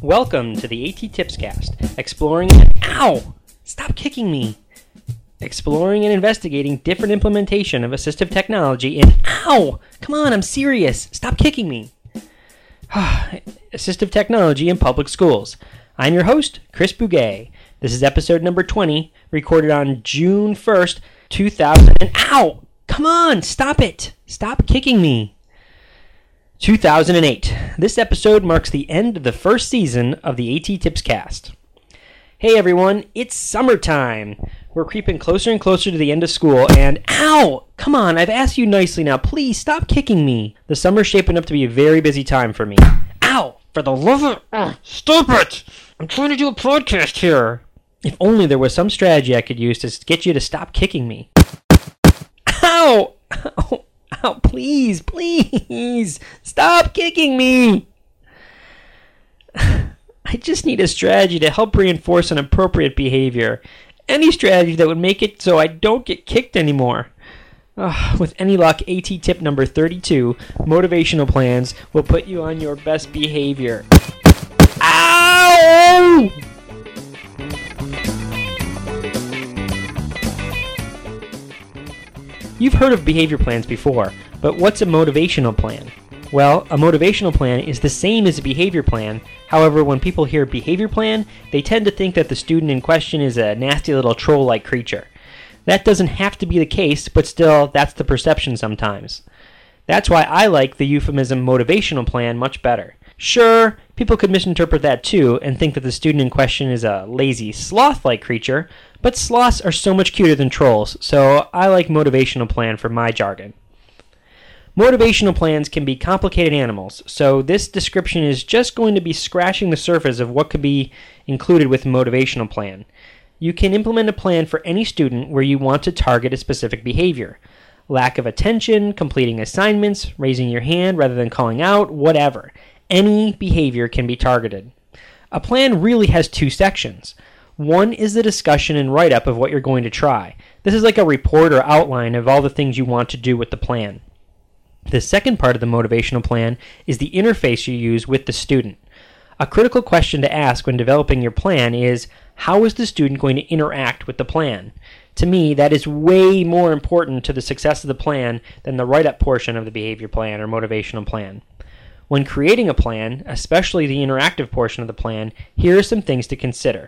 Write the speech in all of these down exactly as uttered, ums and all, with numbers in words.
Welcome to the AT Tipscast, exploring... Ow! Stop kicking me! Exploring and investigating different implementation of assistive technology in... Ow! Come on, I'm serious! Stop kicking me! Assistive technology in public schools. I'm your host, Chris Bugay. This is episode number twenty, recorded on June first, two thousand... And ow! Come on! Stop it! Stop kicking me! two thousand eight. This episode marks the end of the first season of the AT Tipscast. Hey everyone, it's summertime. We're creeping closer and closer to the end of school, and ow! Come on, I've asked you nicely now. Please stop kicking me. The summer's shaping up to be a very busy time for me. Ow! For the love of... Oh, stop it! I'm trying to do a podcast here. If only there was some strategy I could use to get you to stop kicking me. Ow! Ow! Ow! Please, please! Stop kicking me! I just need a strategy to help reinforce an appropriate behavior. Any strategy that would make it so I don't get kicked anymore. Uh, with any luck, AT tip number thirty-two, motivational plans will put you on your best behavior. Ow! You've heard of behavior plans before, but what's a motivational plan? Well, a motivational plan is the same as a behavior plan. However, when people hear behavior plan, they tend to think that the student in question is a nasty little troll-like creature. That doesn't have to be the case, but still, that's the perception sometimes. That's why I like the euphemism motivational plan much better. Sure, people could misinterpret that too and think that the student in question is a lazy, sloth-like creature, but sloths are so much cuter than trolls, so I like motivational plan for my jargon. Motivational plans can be complicated animals, so this description is just going to be scratching the surface of what could be included with a motivational plan. You can implement a plan for any student where you want to target a specific behavior. Lack of attention, completing assignments, raising your hand rather than calling out, whatever. Any behavior can be targeted. A plan really has two sections. One is the discussion and write-up of what you're going to try. This is like a report or outline of all the things you want to do with the plan. The second part of the motivational plan is the interface you use with the student. A critical question to ask when developing your plan is, how is the student going to interact with the plan? To me, that is way more important to the success of the plan than the write-up portion of the behavior plan or motivational plan. When creating a plan, especially the interactive portion of the plan, here are some things to consider.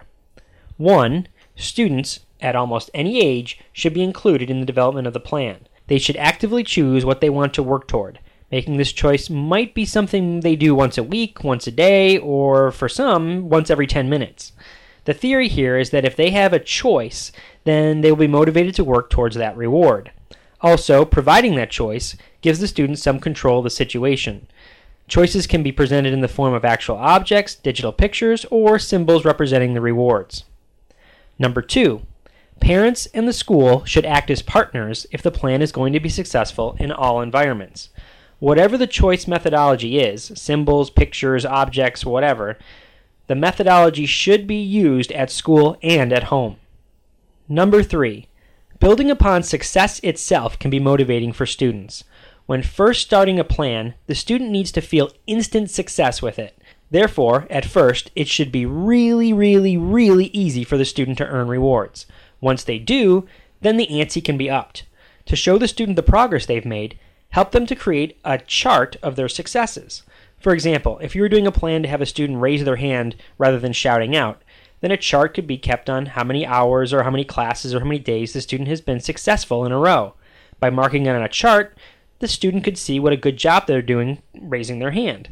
One, students at almost any age should be included in the development of the plan. They should actively choose what they want to work toward. Making this choice might be something they do once a week, once a day, or for some, once every ten minutes. The theory here is that if they have a choice, then they will be motivated to work towards that reward. Also, providing that choice gives the student some control of the situation. Choices can be presented in the form of actual objects, digital pictures, or symbols representing the rewards. Number two. Parents and the school should act as partners if the plan is going to be successful in all environments. Whatever the choice methodology is, symbols, pictures, objects, whatever, the methodology should be used at school and at home. Number three, building upon success itself can be motivating for students. When first starting a plan, the student needs to feel instant success with it. Therefore, at first, it should be really, really, really easy for the student to earn rewards. Once they do, then the ante can be upped. To show the student the progress they've made, help them to create a chart of their successes. For example, if you were doing a plan to have a student raise their hand rather than shouting out, then a chart could be kept on how many hours or how many classes or how many days the student has been successful in a row. By marking it on a chart, the student could see what a good job they're doing raising their hand.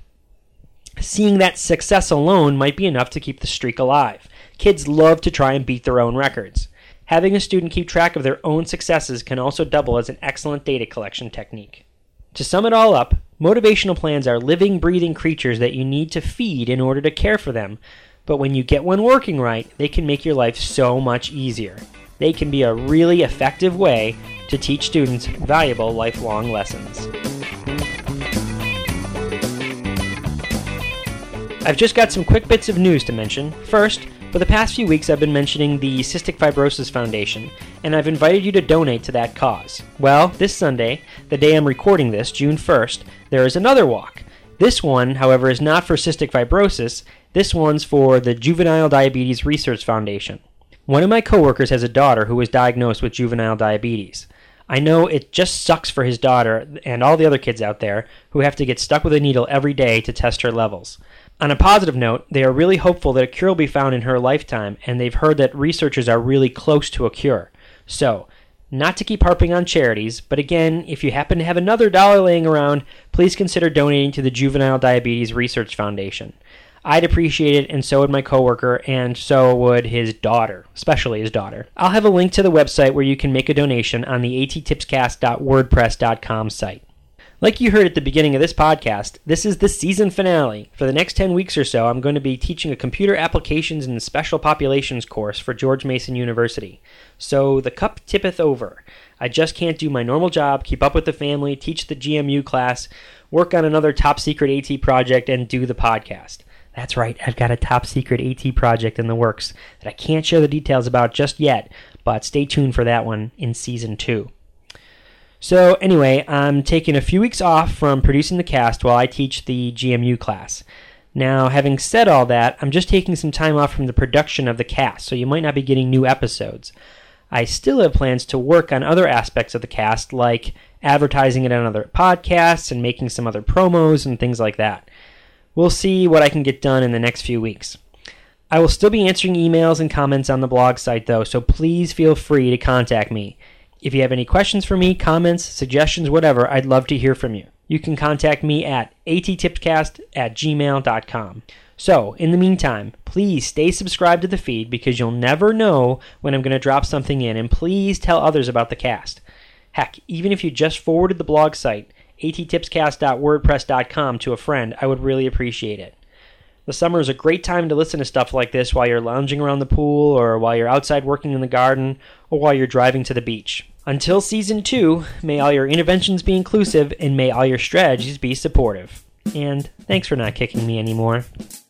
Seeing that success alone might be enough to keep the streak alive. Kids love to try and beat their own records. Having a student keep track of their own successes can also double as an excellent data collection technique. To sum it all up, motivational plans are living, breathing creatures that you need to feed in order to care for them. But when you get one working right, they can make your life so much easier. They can be a really effective way to teach students valuable lifelong lessons. I've just got some quick bits of news to mention. First, for the past few weeks I've been mentioning the Cystic Fibrosis Foundation, and I've invited you to donate to that cause. Well, this Sunday, the day I'm recording this, June first, there is another walk. This one, however, is not for cystic fibrosis, This one's for the Juvenile Diabetes Research Foundation. One of my coworkers has a daughter who was diagnosed with juvenile diabetes. I know it just sucks for his daughter and all the other kids out there who have to get stuck with a needle every day to test her levels. On a positive note, they are really hopeful that a cure will be found in her lifetime, and they've heard that researchers are really close to a cure. So, not to keep harping on charities, but again, if you happen to have another dollar laying around, please consider donating to the Juvenile Diabetes Research Foundation. I'd appreciate it, and so would my coworker, and so would his daughter, especially his daughter. I'll have a link to the website where you can make a donation on the attipscast dot wordpress dot com site. Like you heard at the beginning of this podcast, this is the season finale. For the next ten weeks or so, I'm going to be teaching a computer applications and special populations course for George Mason University. So the cup tippeth over. I just can't do my normal job, keep up with the family, teach the G M U class, work on another top secret AT project, and do the podcast. That's right, I've got a top secret AT project in the works that I can't share the details about just yet, but stay tuned for that one in season two. So anyway, I'm taking a few weeks off from producing the cast while I teach the G M U class. Now, having said all that, I'm just taking some time off from the production of the cast, so you might not be getting new episodes. I still have plans to work on other aspects of the cast, like advertising it on other podcasts and making some other promos and things like that. We'll see what I can get done in the next few weeks. I will still be answering emails and comments on the blog site, though, so please feel free to contact me. If you have any questions for me, comments, suggestions, whatever, I'd love to hear from you. You can contact me at attipscast at gmail dot com. So, in the meantime, please stay subscribed to the feed because you'll never know when I'm going to drop something in, and please tell others about the cast. Heck, even if you just forwarded the blog site, attipscast dot wordpress dot com, to a friend, I would really appreciate it. The summer is a great time to listen to stuff like this while you're lounging around the pool, or while you're outside working in the garden, or while you're driving to the beach. Until season two, may all your interventions be inclusive, and may all your strategies be supportive. And thanks for not kicking me anymore.